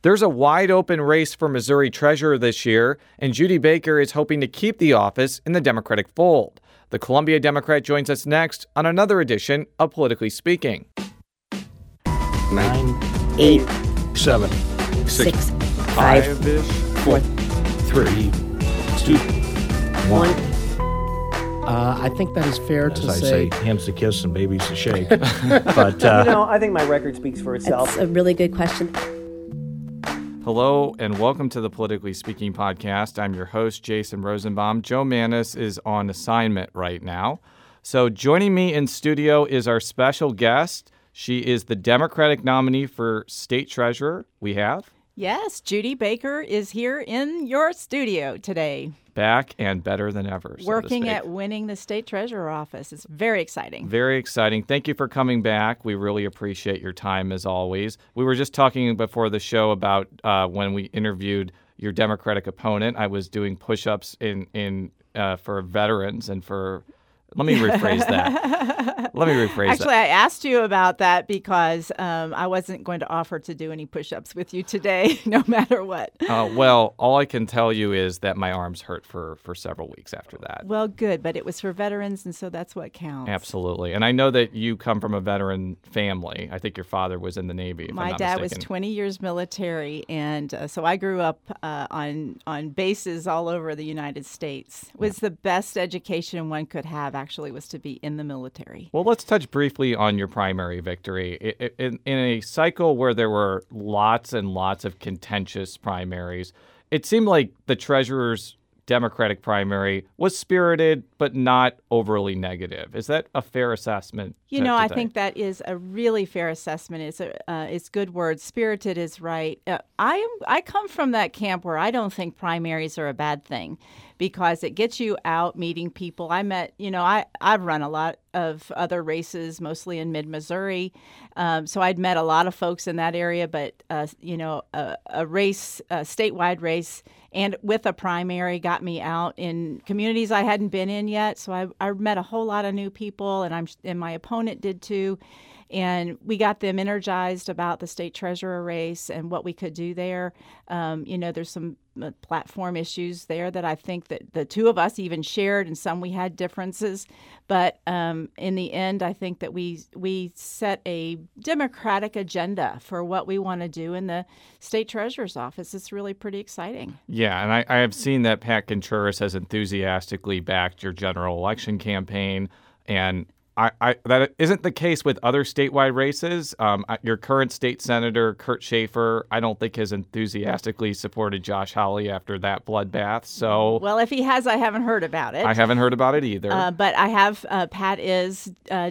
There's a wide open race for Missouri treasurer this year, and Judy Baker is hoping to keep the office in the Democratic fold. The Columbia Democrat joins us next on another edition of Politically Speaking. 9, 8, 7, 6, 5, 4, 3, 2, 1. I think that is fair to As I say. say, hands to kiss and babies to shake. But I think my record speaks for itself. That's a really good question. Hello and welcome to the Politically Speaking podcast. I'm your host, Jason Rosenbaum. Jo Mannies is on assignment right now. So joining me in studio is our special guest. She is the Democratic nominee for state treasurer. We have Yes, Judy Baker is here in your studio today. back and better than ever. Working at winning the state treasurer office. It's very exciting. Very exciting. Thank you for coming back. We really appreciate your time as always. We were just talking before the show about when we interviewed your Democratic opponent. I was doing push-ups for veterans and for. Let me rephrase that. Actually, I asked you about that because I wasn't going to offer to do any push-ups with you today, no matter what. Well, all I can tell you is that my arms hurt for several weeks after that. Well, good, but it was for veterans, and so that's what counts. Absolutely. And I know that you come from a veteran family. I think your father was in the Navy, if I'm My not dad mistaken. was 20 years military, and so I grew up on bases all over the United States. It was the best education one could have, actually, was to be in the military. Well, let's touch briefly on your primary victory. In a cycle where there were lots and lots of contentious primaries, it seemed like the treasurer's Democratic primary was spirited but not overly negative. Is that a fair assessment? I think that is a really fair assessment. It's good word. Spirited is right. I come from that camp where I don't think primaries are a bad thing because it gets you out meeting people. I've run a lot of other races, mostly in mid-Missouri. So I'd met a lot of folks in that area, but, a statewide race, and with a primary got me out in communities I hadn't been in yet. So I met a whole lot of new people, and my opponent did too. And we got them energized about the state treasurer race and what we could do there. There's some platform issues there that I think that the two of us even shared, and some we had differences. But in the end, I think that we set a Democratic agenda for what we want to do in the state treasurer's office. It's really pretty exciting. Yeah, and I have seen that Pat Contreras has enthusiastically backed your general election campaign, and that isn't the case with other statewide races. Your current state senator, Kurt Schaefer, I don't think has enthusiastically supported Josh Hawley after that bloodbath. So, well, if he has, I haven't heard about it. I haven't heard about it either. But I have. Pat is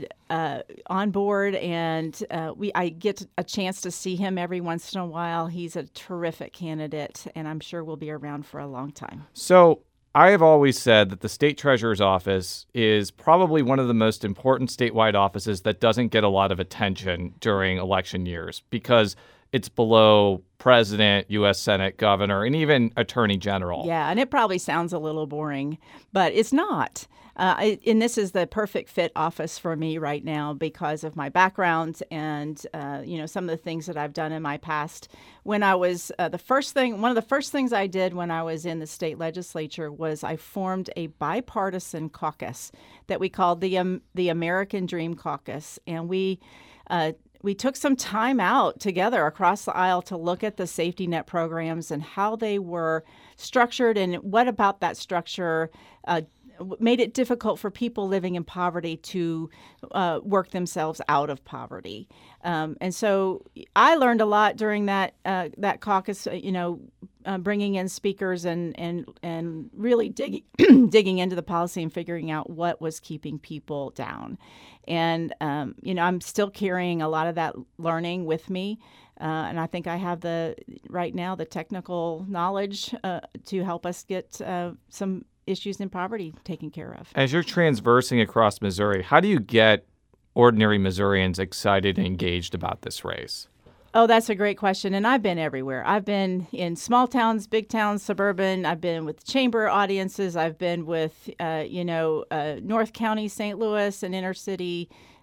on board, and I get a chance to see him every once in a while. He's a terrific candidate, and I'm sure will be around for a long time. So, I have always said that the state treasurer's office is probably one of the most important statewide offices that doesn't get a lot of attention during election years because it's below president, U.S. Senate, governor, and even attorney general. Yeah, and it probably sounds a little boring, but it's not. And this is the perfect fit office for me right now because of my background and, some of the things that I've done in my past. When I was one of the first things I did when I was in the state legislature was I formed a bipartisan caucus that we called the American Dream Caucus. And we took some time out together across the aisle to look at the safety net programs and how they were structured and what about that structure made it difficult for people living in poverty to work themselves out of poverty. And so I learned a lot during that caucus, bringing in speakers and really digging into the policy and figuring out what was keeping people down. And, I'm still carrying a lot of that learning with me. And I think I have right now the technical knowledge to help us get some issues in poverty taken care of. As you're transversing across Missouri, how do you get ordinary Missourians excited and engaged about this race? Oh, that's a great question. And I've been everywhere. I've been in small towns, big towns, suburban. I've been with chamber audiences. I've been with, North County, St. Louis, and inner city,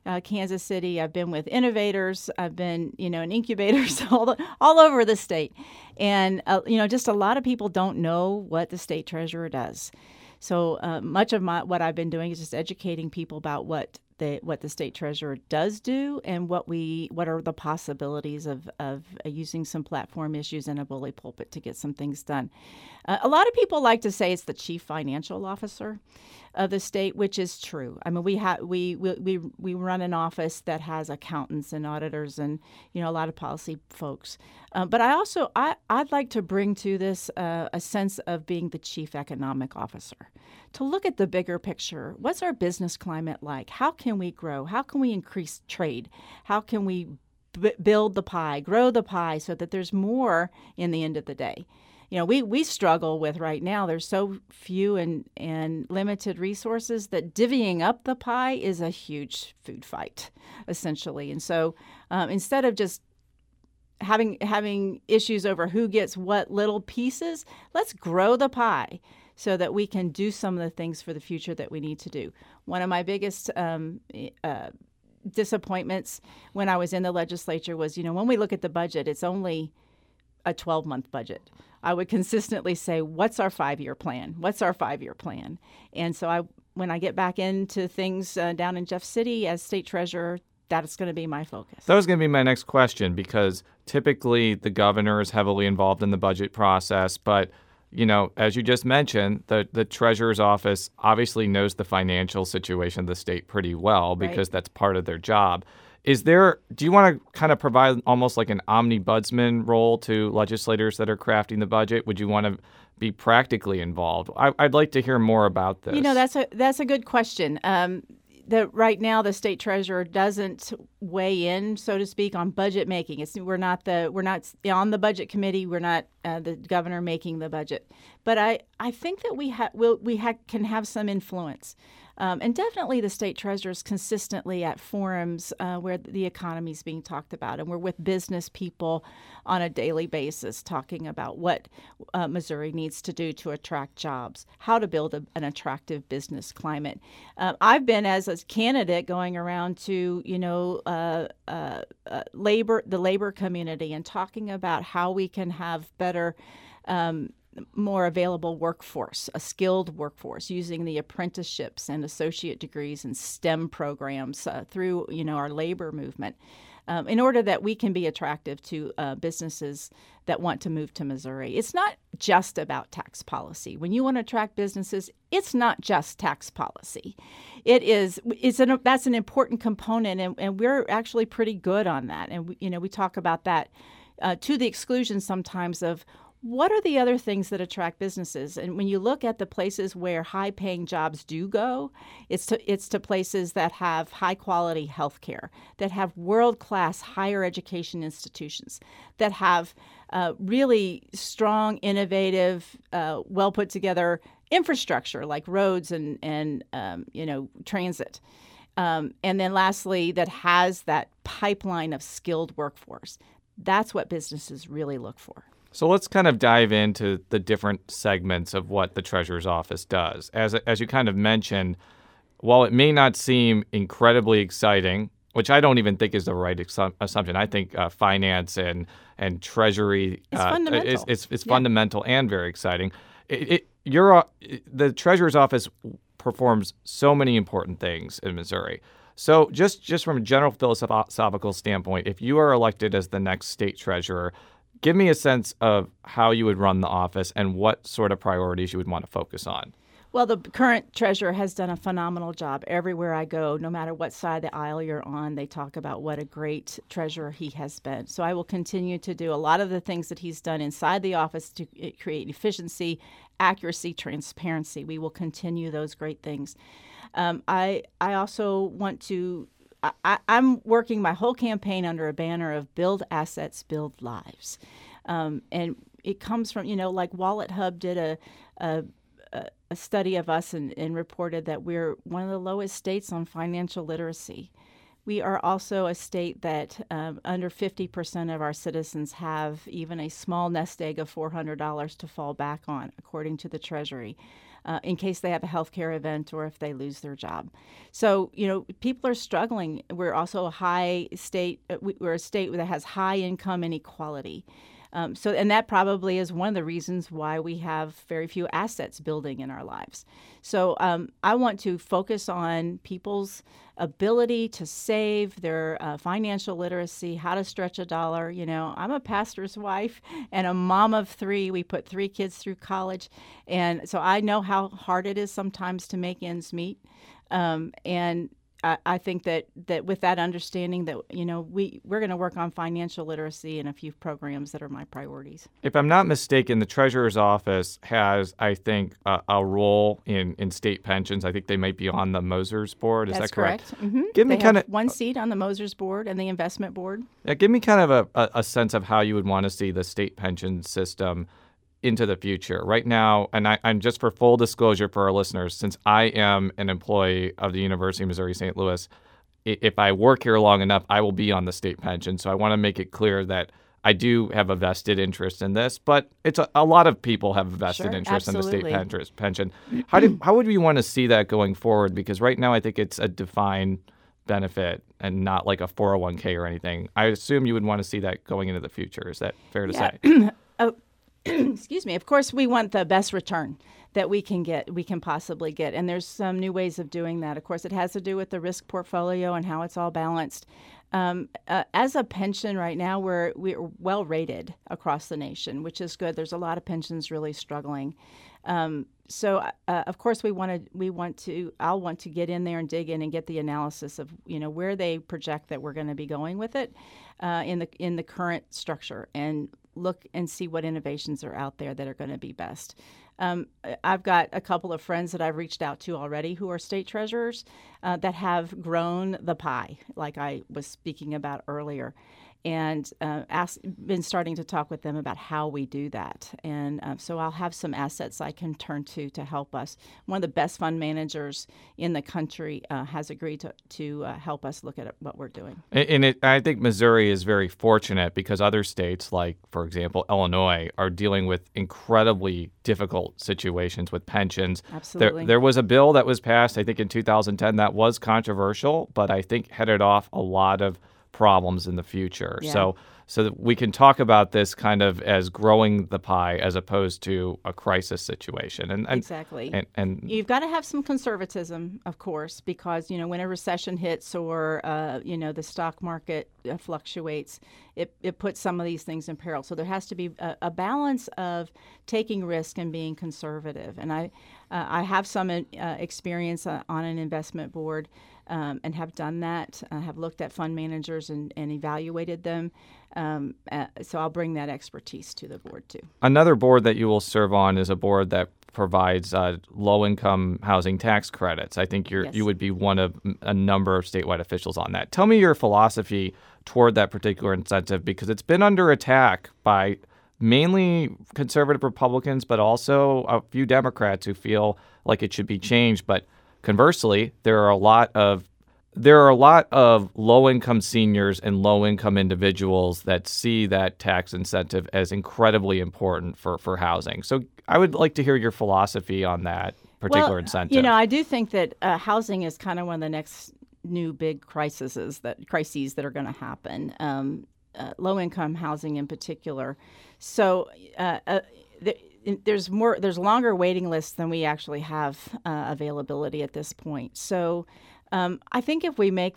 Kansas City. I've been with innovators. I've been, in incubators all over the state. And, just a lot of people don't know what the state treasurer does. So much of what I've been doing is just educating people about what the state treasurer does do and what are the possibilities of using some platform issues in a bully pulpit to get some things done. A lot of people like to say it's the chief financial officer of the state, which is true. I mean, we run an office that has accountants and auditors and a lot of policy folks. But I'd like to bring to this a sense of being the chief economic officer, to look at the bigger picture. What's our business climate like? How can we grow? How can we increase trade? How can we build the pie, grow the pie so that there's more in the end of the day? We struggle with right now. There's so few and limited resources that divvying up the pie is a huge food fight, essentially. And so instead of just having issues over who gets what little pieces, let's grow the pie so that we can do some of the things for the future that we need to do. One of my biggest disappointments when I was in the legislature was, when we look at the budget, it's only a 12-month budget. I would consistently say, what's our 5-year plan? What's our 5-year plan? And so when I get back into things down in Jeff City as state treasurer, that's going to be my focus. That was going to be my next question, because typically the governor is heavily involved in the budget process. But, as you just mentioned, the treasurer's office obviously knows the financial situation of the state pretty well because that's part of their job. Do you want to kind of provide almost like an omnibudsman role to legislators that are crafting the budget? Would you want to be practically involved? I'd like to hear more about this. That's a good question. Right now the state treasurer doesn't weigh in, so to speak, on budget making. We're not on the budget committee. We're not the governor making the budget. But I think that we can have some influence. And definitely the state treasurer is consistently at forums where the economy is being talked about. And we're with business people on a daily basis talking about what Missouri needs to do to attract jobs, how to build an attractive business climate. I've been as a candidate going around to, the labor community and talking about how we can have better more available workforce, a skilled workforce, using the apprenticeships and associate degrees and STEM programs through, our labor movement, in order that we can be attractive to businesses that want to move to Missouri. It's not just about tax policy. When you want to attract businesses, it's not just tax policy. That's an important component, and we're actually pretty good on that. And we talk about that to the exclusion sometimes of what are the other things that attract businesses? And when you look at the places where high-paying jobs do go, it's to places that have high-quality health care, that have world-class higher education institutions, that have really strong, innovative, well-put-together infrastructure like roads and transit. And then lastly, that has that pipeline of skilled workforce. That's what businesses really look for. So let's kind of dive into the different segments of what the treasurer's office does. As you kind of mentioned, while it may not seem incredibly exciting, which I don't even think is the right assumption, I think finance and treasury is fundamental and very exciting. The treasurer's office performs so many important things in Missouri. So just from a general philosophical standpoint, if you are elected as the next state treasurer, give me a sense of how you would run the office and what sort of priorities you would want to focus on. Well, the current treasurer has done a phenomenal job. Everywhere I go, no matter what side of the aisle you're on, they talk about what a great treasurer he has been. So I will continue to do a lot of the things that he's done inside the office to create efficiency, accuracy, transparency. We will continue those great things. I also want to I'm working my whole campaign under a banner of build assets, build lives. And it comes from, like Wallet Hub did a study of us and reported that we're one of the lowest states on financial literacy. We are also a state that under 50% of our citizens have even a small nest egg of $400 to fall back on, according to the Treasury, in case they have a healthcare event or if they lose their job. So, people are struggling. We're also a high state. We're a state that has high income inequality. And that probably is one of the reasons why we have very few assets building in our lives. So I want to focus on people's ability to save, their financial literacy, how to stretch a dollar. I'm a pastor's wife and a mom of 3. We put 3 kids through college. And so I know how hard it is sometimes to make ends meet. And I think that with that understanding that, we're going to work on financial literacy and a few programs that are my priorities. If I'm not mistaken, the Treasurer's Office has, I think, a role in state pensions. I think they might be on the Mosers board. Is that correct? That's correct. Mm-hmm. Give me they kind have of one seat on the Mosers board and the investment board. Yeah, give me kind of a sense of how you would want to see the state pension system into the future. Right now, and I'm just for full disclosure for our listeners, since I am an employee of the University of Missouri St. Louis, if I work here long enough, I will be on the state pension. So I want to make it clear that I do have a vested interest in this, but it's a lot of people have a vested interest absolutely. in the state pension. How would we want to see that going forward? Because right now I think it's a defined benefit and not like a 401k or anything. I assume you would want to see that going into the future. Is that fair to say? Excuse me. Of course, we want the best return that we can possibly get. And there's some new ways of doing that. Of course, it has to do with the risk portfolio and how it's all balanced. As a pension right now, we're well rated across the nation, which is good. There's a lot of pensions really struggling. So of course, I'll want to get in there and dig in and get the analysis of, where they project that we're going to be going with it in the current structure, and look and see what innovations are out there that are going to be best. I've got a couple of friends that I've reached out to already who are state treasurers that have grown the pie, like I was speaking about earlier, and been starting to talk with them about how we do that. And so I'll have some assets I can turn to help us. One of the best fund managers in the country has agreed to help us look at what we're doing. And I think Missouri is very fortunate because other states, like, for example, Illinois, are dealing with incredibly difficult situations with pensions. Absolutely. There was a bill that was passed, I think, in 2010 that was controversial, but I think headed off a lot of problems in the future. Yeah. So that we can talk about this kind of as growing the pie as opposed to a crisis situation. And exactly. And you've got to have some conservatism, of course, because, when a recession hits or, the stock market fluctuates, it puts some of these things in peril. So there has to be a balance of taking risk and being conservative. And I have some experience on an investment board and have done that. I have looked at fund managers and evaluated them. So I'll bring that expertise to the board, too. Another board that you will serve on is a board that provides low-income housing tax credits. I think Yes. you would be one of a number of statewide officials on that. Tell me your philosophy toward that particular incentive, because it's been under attack by mainly conservative Republicans, but also a few Democrats who feel like it should be changed. But conversely, there are a lot of low-income seniors and low-income individuals that see that tax incentive as incredibly important for housing. So I would like to hear your philosophy on that particular incentive. I do think that housing is kind of one of the next new big crises that are going to happen. Low-income housing in particular. So there's longer waiting lists than we actually have availability at this point. So I think if we make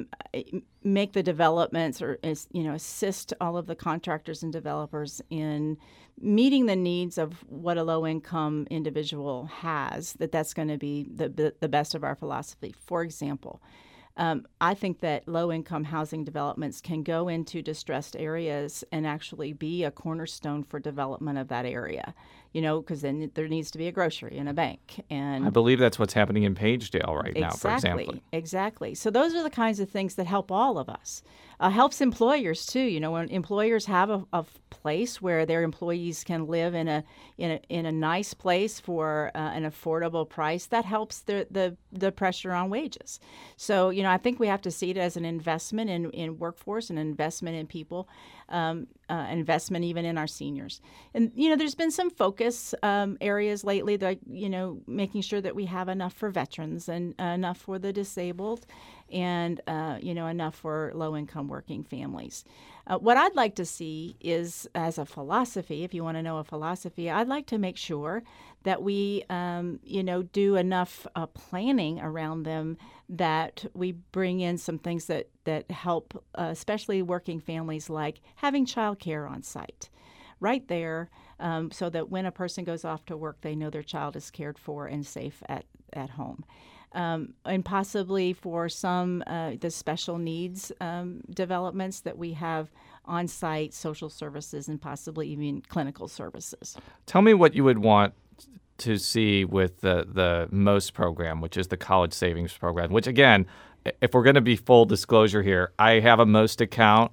the developments or assist all of the contractors and developers in meeting the needs of what a low-income individual has, that's going to be the best of our philosophy. For example, I think that low-income housing developments can go into distressed areas and actually be a cornerstone for development of that area, because then there needs to be a grocery and a bank. And I believe that's what's happening in Pagedale right now, for example. Exactly. So those are the kinds of things that help all of us. Helps employers, too. When employers have a place where their employees can live in a nice place for an affordable price, that helps the pressure on wages. So, I think we have to see it as an investment in workforce, an investment in people, investment even in our seniors. And, there's been some focus areas lately, like, making sure that we have enough for veterans and enough for the disabled and, enough for low-income working families. What I'd like to see is, as a philosophy, if you want to know a philosophy, I'd like to make sure that we, do enough planning around them, that we bring in some things that help, especially working families, like having childcare on site right there, so that when a person goes off to work, they know their child is cared for and safe at home. And possibly for some the special needs developments, that we have on-site social services and possibly even clinical services. Tell me what you would want to see with the MOST program, which is the College Savings Program, which, again, if we're going to be full disclosure here, I have a MOST account.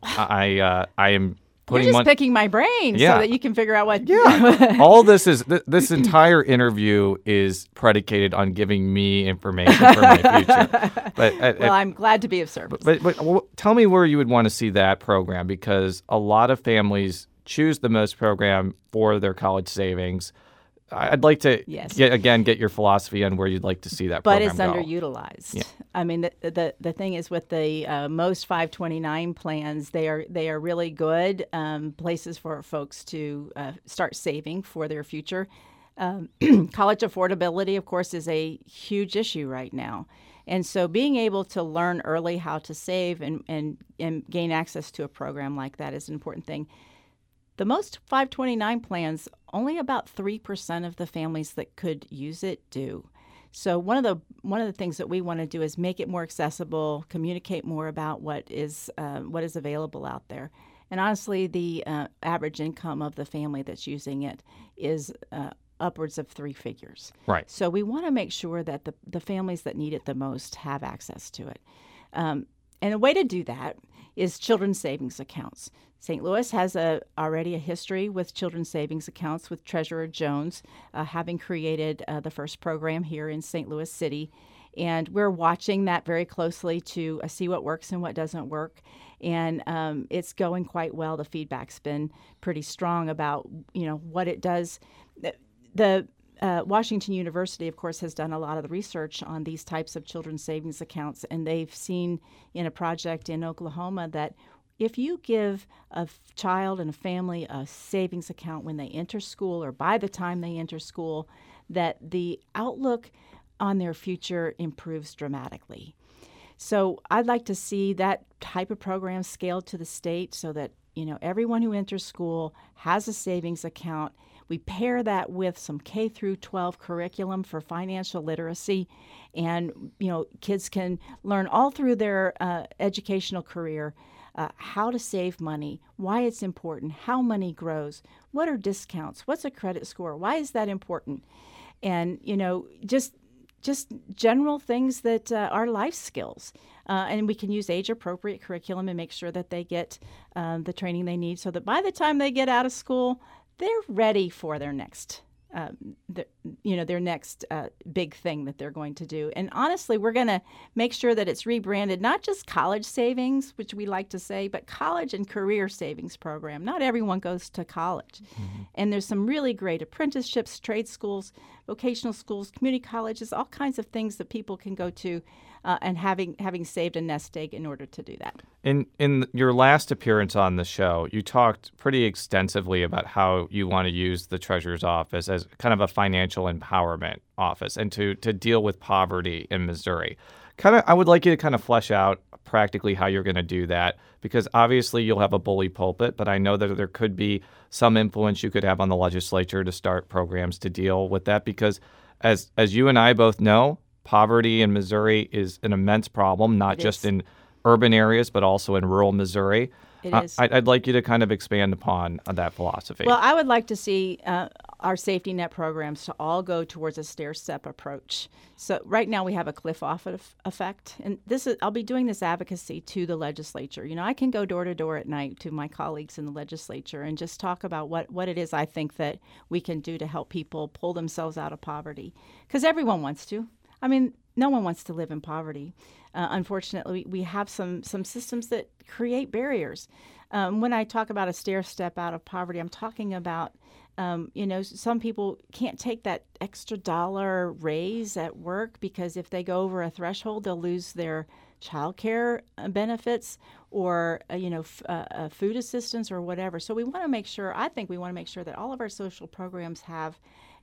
I am putting You're just picking my brain so that you can figure out what. Yeah. All this entire interview is predicated on giving me information for my future. But I'm glad to be of service. But tell me where you would want to see that program, because a lot of families choose the MOST program for their college savings. I'd like to get your philosophy on where you'd like to see that program go. But it's underutilized. Yeah. I mean, the thing is, with the MOST 529 plans, they are really good places for folks to start saving for their future. College affordability, of course, is a huge issue right now. And so being able to learn early how to save and gain access to a program like that is an important thing. The MOST 529 plans, only about 3% of the families that could use it do. So one of the things that we want to do is make it more accessible, communicate more about what is available out there. And honestly, the average income of the family that's using it is upwards of 3 figures. Right. So we want to make sure that the families that need it the most have access to it. And a way to do that is children's savings accounts. St. Louis has already a history with children's savings accounts, with Treasurer Jones having created the first program here in St. Louis City. And we're watching that very closely to see what works and what doesn't work. And it's going quite well. The feedback's been pretty strong about, what it does. The Washington University, of course, has done a lot of the research on these types of children's savings accounts, and they've seen in a project in Oklahoma that if you give a child and a family a savings account when they enter school or by the time they enter school, that the outlook on their future improves dramatically. So I'd like to see that type of program scaled to the state so that, everyone who enters school has a savings account. We pair that with some K through 12 curriculum for financial literacy, and kids can learn all through their educational career how to save money, why it's important, how money grows, what are discounts, what's a credit score, why is that important, and just general things that are life skills. And we can use age-appropriate curriculum and make sure that they get the training they need so that by the time they get out of school, they're ready for their next, their next big thing that they're going to do. And honestly, we're going to make sure that it's rebranded, not just college savings, which we like to say, but college and career savings program. Not everyone goes to college. Mm-hmm. And there's some really great apprenticeships, trade schools, vocational schools, community colleges, all kinds of things that people can go to and having saved a nest egg in order to do that. In your last appearance on the show, you talked pretty extensively about how you want to use the Treasurer's Office as kind of a financial empowerment office and to deal with poverty in Missouri. I would like you to kind of flesh out practically how you're going to do that, because obviously you'll have a bully pulpit, but I know that there could be some influence you could have on the legislature to start programs to deal with that, because as you and I both know, poverty in Missouri is an immense problem, not just in urban areas, but also in rural Missouri. It is. I'd like you to kind of expand upon that philosophy. Well, I would like to see our safety net programs to all go towards a stair-step approach. So right now we have a cliff-off effect, and I'll be doing this advocacy to the legislature. I can go door to door at night to my colleagues in the legislature and just talk about what it is I think that we can do to help people pull themselves out of poverty, because everyone wants to. I mean, no one wants to live in poverty. Unfortunately, we have some systems that create barriers. When I talk about a stair step out of poverty, I'm talking about, some people can't take that extra dollar raise at work because if they go over a threshold, they'll lose their child care benefits or, food assistance or whatever. So I think we want to make sure that all of our social programs have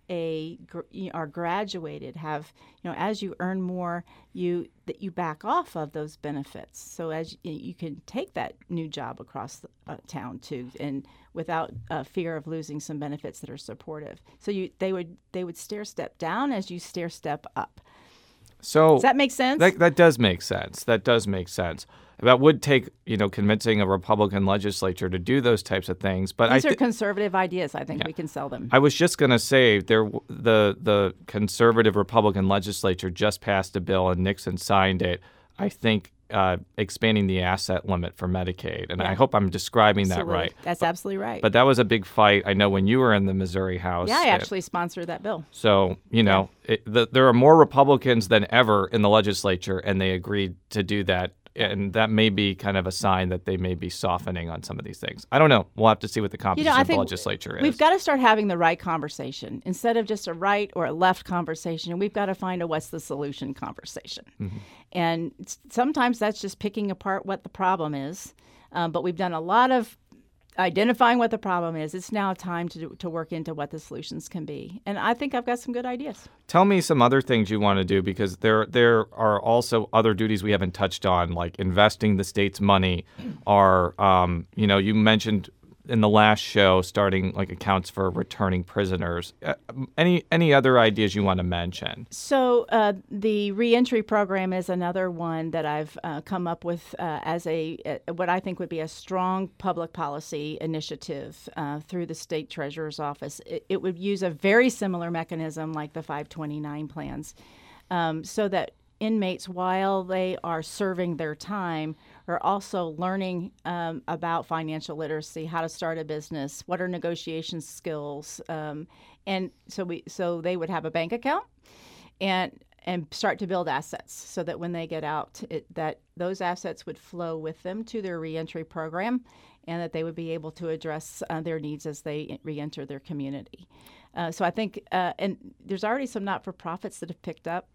are graduated, have, as you earn more, that you back off of those benefits. So as you can take that new job across the town too, and without fear of losing some benefits that are supportive. So they would stair step down as you stair step up. So does that make sense? That does make sense. That does make sense. That would take, convincing a Republican legislature to do those types of things. But these are conservative ideas. I think we can sell them. I was just going to say the conservative Republican legislature just passed a bill and Nixon signed it. I think expanding the asset limit for Medicaid, and I hope I'm describing that right. That's absolutely right. But that was a big fight. I know when you were in the Missouri House. Yeah, I actually sponsored that bill. So there are more Republicans than ever in the legislature, and they agreed to do that. And that may be kind of a sign that they may be softening on some of these things. I don't know. We'll have to see what the composition of the legislature is. We've got to start having the right conversation instead of just a right or a left conversation. We've got to find a what's the solution conversation. Mm-hmm. And sometimes that's just picking apart what the problem is. But we've done a lot of identifying what the problem is. It's now time to work into what the solutions can be. And I think I've got some good ideas. Tell me some other things you want to do, because there are also other duties we haven't touched on, like investing the state's money. You mentioned in the last show starting like accounts for returning prisoners. Any other ideas you want to mention? So the reentry program is another one that I've come up with as what I think would be a strong public policy initiative through the state treasurer's office. It would use a very similar mechanism like the 529 plans, so that inmates, while they are serving their time, are also learning about financial literacy, how to start a business, what are negotiation skills, and so they would have a bank account and start to build assets, so that when they get out, that those assets would flow with them to their reentry program, and that they would be able to address their needs as they reenter their community. So I think, and there's already some not-for-profits that have picked up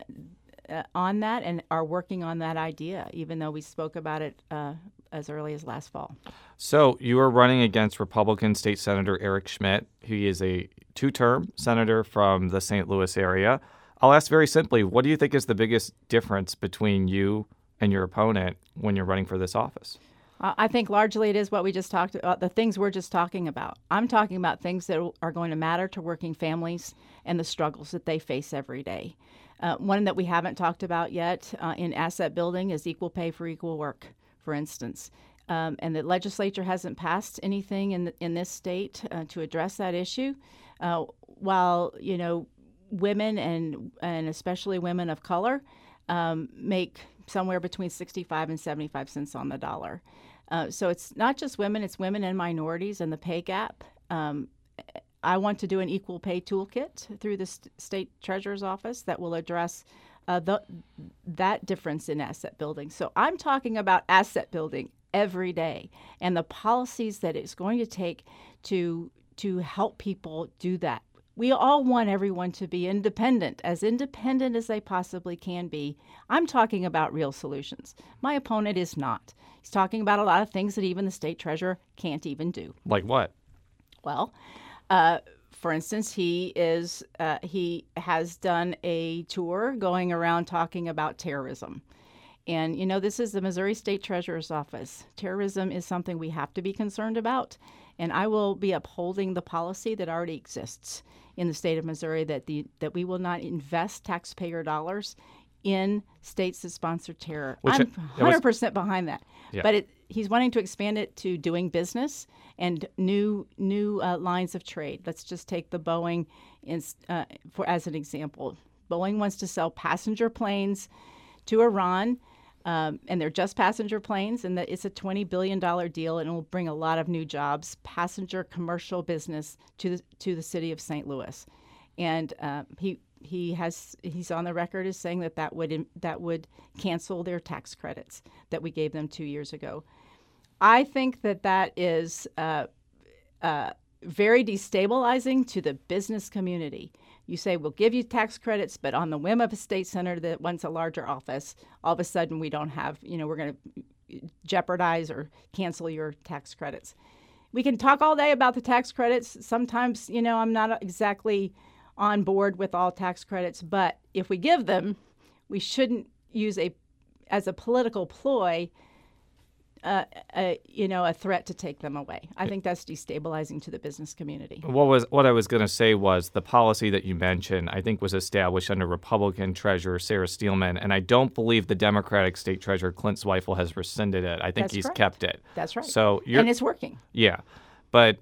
on that and are working on that idea, even though we spoke about it as early as last fall. So you are running against Republican State Senator Eric Schmitt. He is a two-term senator from the St. Louis area. I'll ask very simply, what do you think is the biggest difference between you and your opponent when you're running for this office? I think largely it is what we just talked about, the things we're just talking about. I'm talking about things that are going to matter to working families and the struggles that they face every day. One that we haven't talked about yet in asset building is equal pay for equal work, for instance. And the legislature hasn't passed anything in this state to address that issue. While, women and especially women of color make somewhere between 65 and 75 cents on the dollar. So it's not just women, it's women and minorities and the pay gap. I want to do an equal pay toolkit through the state treasurer's office that will address that difference in asset building. So I'm talking about asset building every day and the policies that it's going to take to help people do that. We all want everyone to be independent as they possibly can be. I'm talking about real solutions. My opponent is not. He's talking about a lot of things that even the state treasurer can't even do. Like what? Well, for instance, he has done a tour going around talking about terrorism. And, this is the Missouri State Treasurer's Office. Terrorism is something we have to be concerned about. And I will be upholding the policy that already exists in the state of Missouri that we will not invest taxpayer dollars in states that sponsor terror. I'm 100% behind that. Yeah. But he's wanting to expand it to doing business and new lines of trade. Let's just take the Boeing as an example. Boeing wants to sell passenger planes to Iran, and they're just passenger planes, and it's a $20 billion deal, and it will bring a lot of new jobs, passenger commercial business to the city of St. Louis. And he's on the record as saying that would cancel their tax credits that we gave them 2 years ago. I think that is very destabilizing to the business community. You say, we'll give you tax credits, but on the whim of a state senator that wants a larger office, all of a sudden we don't have, we're going to jeopardize or cancel your tax credits. We can talk all day about the tax credits. Sometimes, I'm not exactly on board with all tax credits, but if we give them, we shouldn't use as a political ploy a threat to take them away. I think that's destabilizing to the business community. What I was going to say was the policy that you mentioned, I think, was established under Republican Treasurer Sarah Steelman, and I don't believe the Democratic State Treasurer Clint Zweifel has rescinded it. I think That's he's correct. kept it. That's right. So and it's working. Yeah, but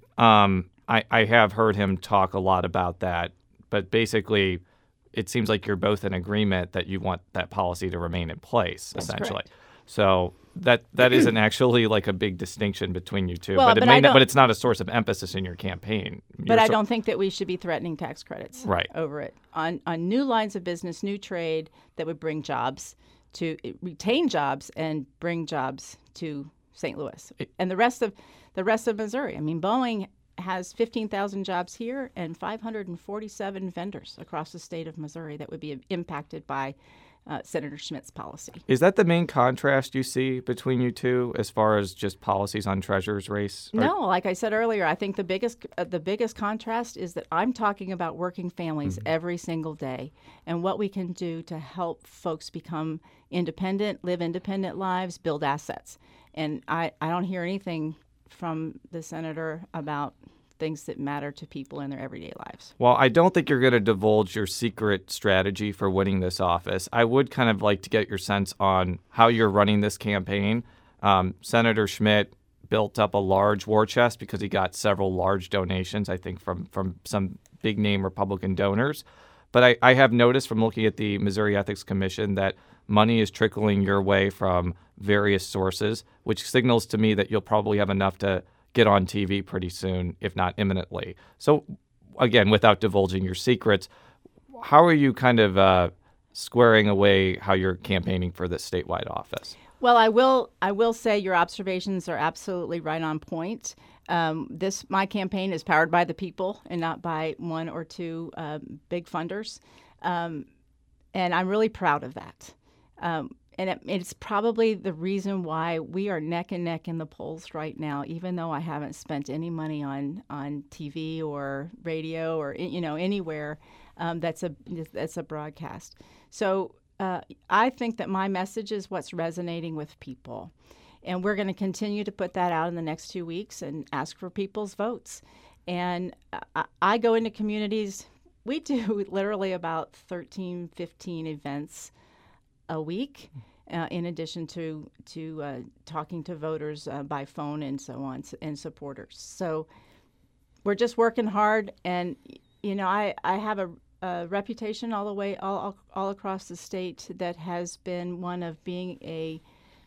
I have heard him talk a lot about that. But basically, it seems like you're both in agreement that you want that policy to remain in place, That's essentially. correct. So that isn't actually like a big distinction between you two, Well, but but it's not a source of emphasis in your campaign. But I don't think that we should be threatening tax credits Right. over it. On new lines of business, new trade that would bring jobs, to retain jobs and bring jobs to St. Louis and the rest of Missouri. I mean, Boeing has 15,000 jobs here and 547 vendors across the state of Missouri that would be impacted by Senator Schmidt's policy. Is that the main contrast you see between you two as far as just policies on Treasurer's race? No, like I said earlier, I think the biggest contrast is that I'm talking about working families every single day and what we can do to help folks become independent, live independent lives, build assets. And I don't hear anything from the senator about things that matter to people in their everyday lives. Well, I don't think you're going to divulge your secret strategy for winning this office. I would kind of like to get your sense on how you're running this campaign. Senator Schmidt built up a large war chest because he got several large donations, I think, from some big-name Republican donors. But I have noticed from looking at the Missouri Ethics Commission that money is trickling your way from various sources, which signals to me that you'll probably have enough to get on TV pretty soon, if not imminently. So, again, without divulging your secrets, how are you kind of squaring away how you're campaigning for this statewide office? Well, I will say your observations are absolutely right on point. My campaign is powered by the people and not by one or two big funders, and I'm really proud of that. And it's probably the reason why we are neck and neck in the polls right now, even though I haven't spent any money on TV or radio or anywhere that's a broadcast. So I think that my message is what's resonating with people, and we're going to continue to put that out in the next 2 weeks and ask for people's votes. And I go into communities. We do literally about 13, 15 events a week, in addition to talking to voters by phone and so on, and supporters. So we're just working hard, and I have a reputation all across the state that has been one of being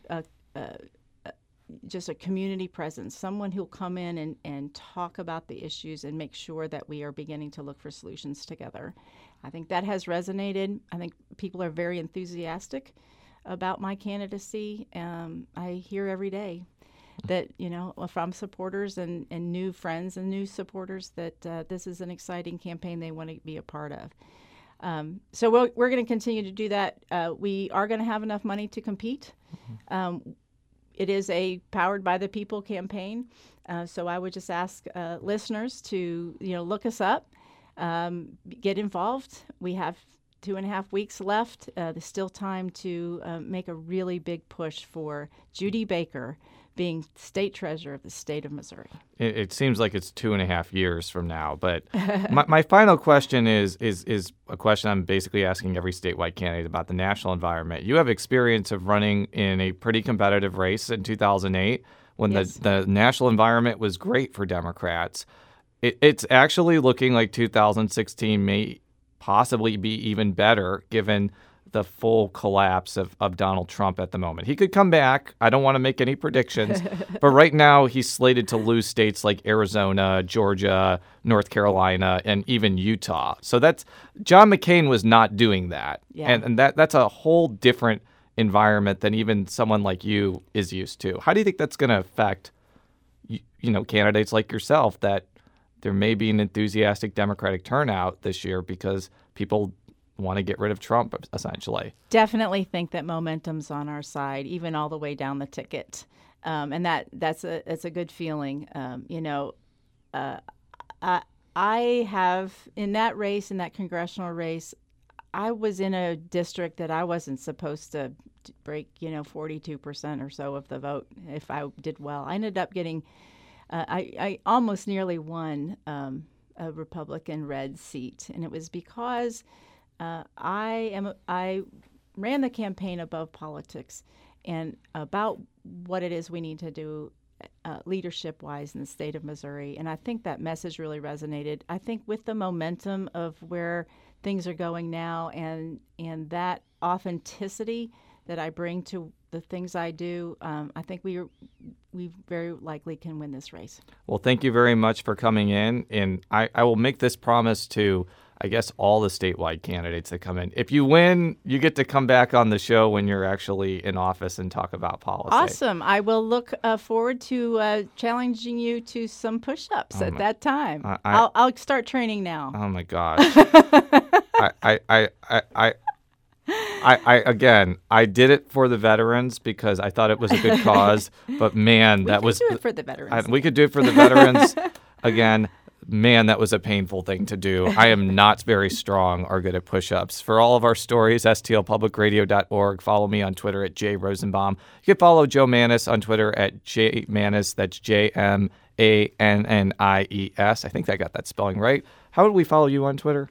just a community presence, someone who'll come in and talk about the issues and make sure that we are beginning to look for solutions together. I think that has resonated. I think people are very enthusiastic about my candidacy. I hear every day that, from supporters and new friends and new supporters that this is an exciting campaign they want to be a part of. So we're going to continue to do that. We are going to have enough money to compete. It is a powered by the people campaign. So I would just ask listeners to, look us up. Get involved. We have 2.5 weeks left. There's still time to make a really big push for Judy Baker being state treasurer of the state of Missouri. It seems like it's 2.5 years from now. But my final question is a question I'm basically asking every statewide candidate about the national environment. You have experience of running in a pretty competitive race in 2008 when Yes. the national environment was great for Democrats. It's actually looking like 2016 may possibly be even better given the full collapse of Donald Trump at the moment. He could come back. I don't want to make any predictions, but right now he's slated to lose states like Arizona, Georgia, North Carolina, and even Utah. So John McCain was not doing that. Yeah. And that's a whole different environment than even someone like you is used to. How do you think that's going to affect candidates like yourself, that there may be an enthusiastic Democratic turnout this year because people want to get rid of Trump, essentially? Definitely think that momentum's on our side, even all the way down the ticket, and that's a good feeling. I have in that race, in that congressional race, I was in a district that I wasn't supposed to break, 42% or so of the vote if I did well. I ended up getting, I almost nearly won a Republican red seat, and it was because I ran the campaign above politics and about what it is we need to do leadership-wise in the state of Missouri. And I think that message really resonated. I think with the momentum of where things are going now and that authenticity that I bring to the things I do, I think we very likely can win this race. Well, thank you very much for coming in. And I will make this promise to, I guess, all the statewide candidates that come in. If you win, you get to come back on the show when you're actually in office and talk about policy. Awesome. I will look forward to challenging you to some push-ups at that time. I'll start training now. Oh, my gosh. Again, I did it for the veterans because I thought it was a good cause. But, man, we could do it for the veterans. We could do it for the veterans. Again, man, that was a painful thing to do. I am not very strong or good at push-ups. For all of our stories, stlpublicradio.org. Follow me on Twitter at @JRosenbaum. You can follow Joe Mannies on Twitter at @JMannies. That's JMANNIES. I think I got that spelling right. How would we follow you on Twitter?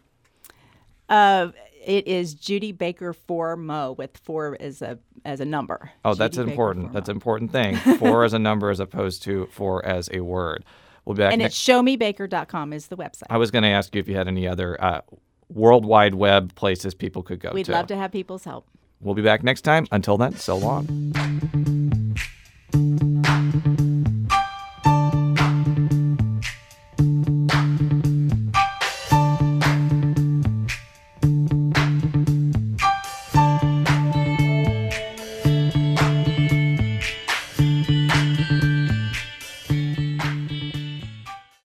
It is Judy Baker 4Mo, with 4 as a number. Oh, Judy that's Baker important. 4Mo. That's an important thing. 4 as a number as opposed to 4 as a word. We'll be back and it's showmebaker.com is the website. I was going to ask you if you had any other World Wide Web places people could go to. We'd love to have people's help. We'll be back next time. Until then, so long.